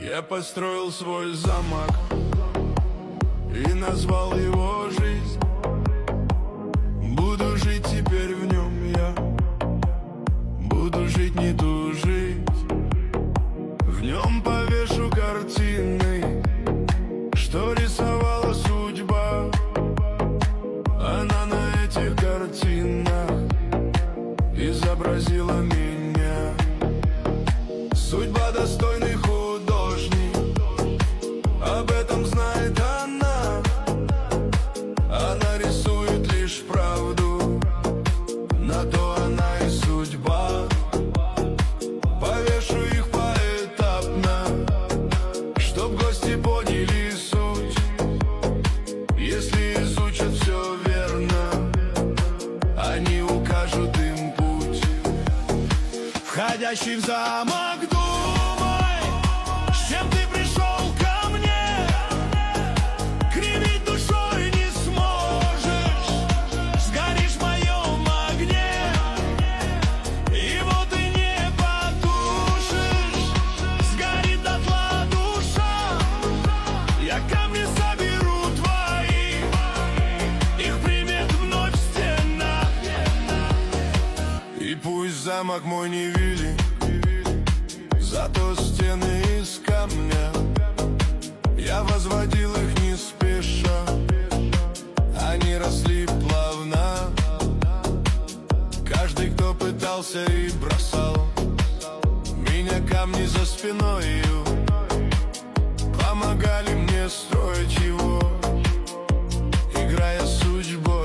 Я построил свой замок и назвал его жизнь. Буду жить теперь в нем я, буду жить, не тужить. В нем повешу картины, что рисовала судьба. Она на этих картинах изобразила меня. Судьба достойный художник, об этом знает она. Она рисует лишь правду, на то она и судьба. Повешу их поэтапно, чтоб гости поняли суть. Если изучат все верно, они укажут им путь. Входящий в замок, думай, с чем ты пришел ко мне. Кривить душой не сможешь, сгоришь в моем огне. Его ты не потушишь, сгорит дотла душа. Я камни соберу твои, их примет вновь стена. И пусть замок мой не велик, зато стены из камня. Я возводил их не спеша, они росли плавно. Каждый, кто пытался и бросал меня камни за спиною, помогали мне строить его, играя судьбой.